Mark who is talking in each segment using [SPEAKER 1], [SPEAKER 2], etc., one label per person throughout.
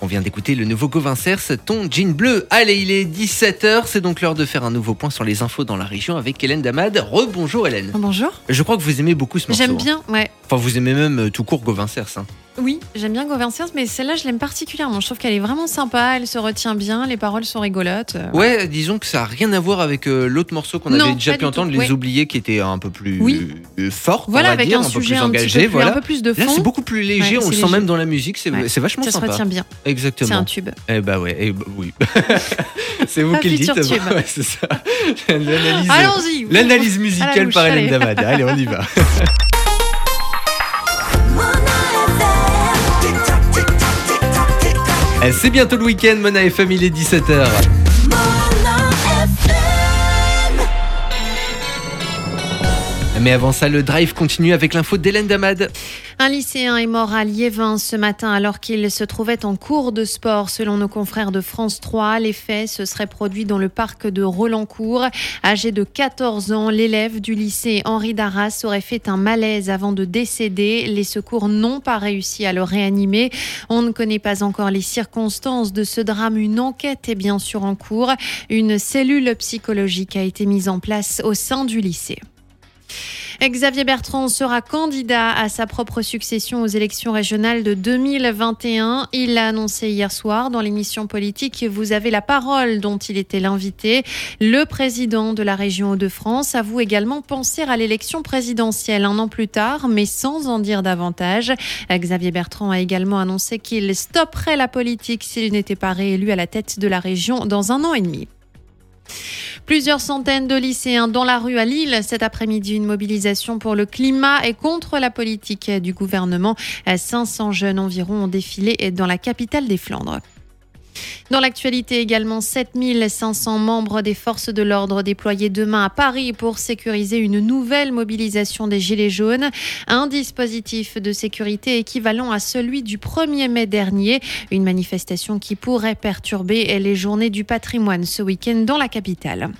[SPEAKER 1] vient d'écouter le nouveau Gauvin Cers, Ton jean bleu. Allez, il est 17h, c'est donc l'heure de faire un nouveau point sur les infos dans la région avec Hélène Damad. Rebonjour Hélène.
[SPEAKER 2] Bonjour.
[SPEAKER 1] Je crois que vous aimez beaucoup ce morceau.
[SPEAKER 2] J'aime bien, ouais.
[SPEAKER 1] Enfin, vous aimez même tout court Gauvin Cers.
[SPEAKER 2] Oui, j'aime bien Gauvin Cers, mais celle-là, je l'aime particulièrement. Je trouve qu'elle est vraiment sympa, elle se retient bien, les paroles sont rigolotes.
[SPEAKER 1] Ouais, disons que ça n'a rien à voir avec l'autre morceau qu'on avait déjà pu entendre, Les Oubliés, qui était un peu plus fort,
[SPEAKER 2] voilà,
[SPEAKER 1] on va
[SPEAKER 2] avec
[SPEAKER 1] dire,
[SPEAKER 2] un
[SPEAKER 1] peu
[SPEAKER 2] sujet
[SPEAKER 1] plus
[SPEAKER 2] un
[SPEAKER 1] engagé.
[SPEAKER 2] Petit peu plus, un peu plus de fond.
[SPEAKER 1] Là, c'est beaucoup plus léger, on le sent même dans la musique, c'est vachement sympa.
[SPEAKER 2] Ça se retient bien.
[SPEAKER 1] Exactement.
[SPEAKER 2] C'est un tube.
[SPEAKER 1] Eh bah ouais, oui. C'est vous qui le dites. Ouais, c'est ça.
[SPEAKER 2] Allons-y.
[SPEAKER 1] L'analyse musicale par Hélène Damad. Allez, on y va. C'est bientôt le week-end, Mona FM, il est 17h. Mais avant ça, le drive continue avec l'info d'Hélène Damad.
[SPEAKER 2] Un lycéen est mort à Liévin ce matin alors qu'il se trouvait en cours de sport. Selon nos confrères de France 3, les faits se seraient produits dans le parc de Rolancourt. Âgé de 14 ans, l'élève du lycée Henri Darras aurait fait un malaise avant de décéder. Les secours n'ont pas réussi à le réanimer. On ne connaît pas encore les circonstances de ce drame. Une enquête est bien sûr en cours. Une cellule psychologique a été mise en place au sein du lycée. Xavier Bertrand sera candidat à sa propre succession aux élections régionales de 2021. Il l'a annoncé hier soir dans l'émission politique « Vous avez la parole » dont il était l'invité. Le président de la région Hauts-de-France avoue également penser à l'élection présidentielle un an plus tard, mais sans en dire davantage. Xavier Bertrand a également annoncé qu'il stopperait la politique s'il n'était pas réélu à la tête de la région dans 1 an et demi. Plusieurs centaines de lycéens dans la rue à Lille cet après-midi. Une mobilisation pour le climat et contre la politique du gouvernement. 500 jeunes environ ont défilé dans la capitale des Flandres. Dans l'actualité également, 7500 membres des forces de l'ordre déployés demain à Paris pour sécuriser une nouvelle mobilisation des Gilets jaunes. Un dispositif de sécurité équivalent à celui du 1er mai dernier. Une manifestation qui pourrait perturber les journées du patrimoine ce week-end dans la capitale.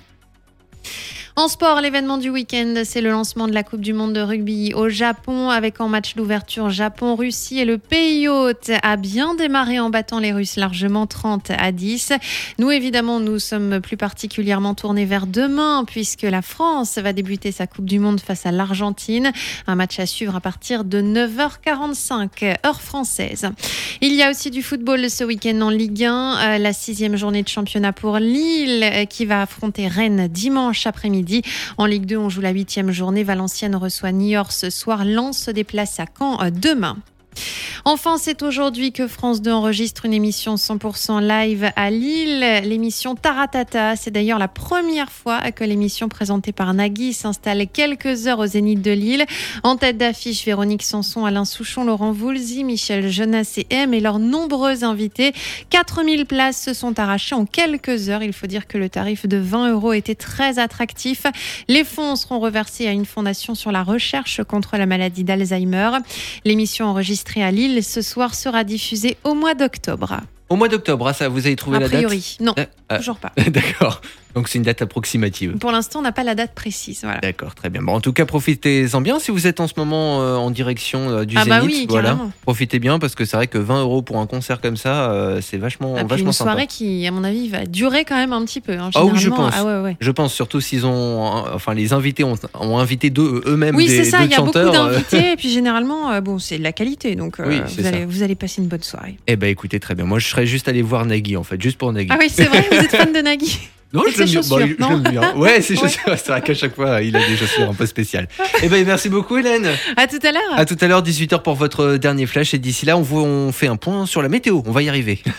[SPEAKER 2] En sport, l'événement du week-end, c'est le lancement de la Coupe du Monde de rugby au Japon avec en match d'ouverture Japon-Russie et le pays hôte a bien démarré en battant les Russes largement 30-10. Nous, évidemment, nous sommes plus particulièrement tournés vers demain puisque la France va débuter sa Coupe du Monde face à l'Argentine. Un match à suivre à partir de 9h45, heure française. Il y a aussi du football ce week-end en Ligue 1, la 6e journée de championnat pour Lille qui va affronter Rennes dimanche après-midi. En Ligue 2, on joue la 8e journée. Valenciennes reçoit Niort ce soir. Lens se déplace à Caen demain. Enfin, c'est aujourd'hui que France 2 enregistre une émission 100% live à Lille. L'émission Taratata, c'est d'ailleurs la première fois que l'émission présentée par Nagui s'installe quelques heures au Zénith de Lille. En tête d'affiche, Véronique Sanson, Alain Souchon, Laurent Voulzy, Michel Jonas et M et leurs nombreux invités. 4000 places se sont arrachées en quelques heures. Il faut dire que le tarif de 20 € était très attractif. Les fonds seront reversés à une fondation sur la recherche contre la maladie d'Alzheimer. L'émission enregistrée à Lille ce soir sera diffusée au mois d'octobre.
[SPEAKER 1] Au mois d'octobre, ça, vous avez trouvé la date ?
[SPEAKER 2] A priori, non, toujours pas.
[SPEAKER 1] D'accord. Donc c'est une date approximative.
[SPEAKER 2] Pour l'instant, on n'a pas la date précise. Voilà.
[SPEAKER 1] D'accord, très bien. Bon, en tout cas, profitez-en bien si vous êtes en ce moment en direction du Zénith.
[SPEAKER 2] Bah oui,
[SPEAKER 1] voilà. Profitez bien parce que c'est vrai que 20 € pour un concert comme ça, c'est vachement sympa.
[SPEAKER 2] Une soirée qui, à mon avis, va durer quand même un petit peu.
[SPEAKER 1] Ah oui, je pense. Je pense surtout s'ils les invités ont invité eux-mêmes des chanteurs.
[SPEAKER 2] Oui, c'est ça. Il y a beaucoup d'invités et puis généralement, c'est de la qualité. Donc vous allez passer une bonne soirée.
[SPEAKER 1] Eh ben, écoutez, très bien. Moi, je serais juste allé voir Nagui en fait, juste pour Nagui.
[SPEAKER 2] Ah oui, c'est vrai. Vous êtes fan de Nagui.
[SPEAKER 1] Non, je l'aime bien. Ouais, c'est chaussures. C'est vrai qu'à chaque fois, il a des chaussures un peu spéciales. Eh ben, merci beaucoup, Hélène.
[SPEAKER 2] À tout à l'heure.
[SPEAKER 1] À tout à l'heure, 18h pour votre dernier flash. Et d'ici là, on fait un point sur la météo. On va y arriver.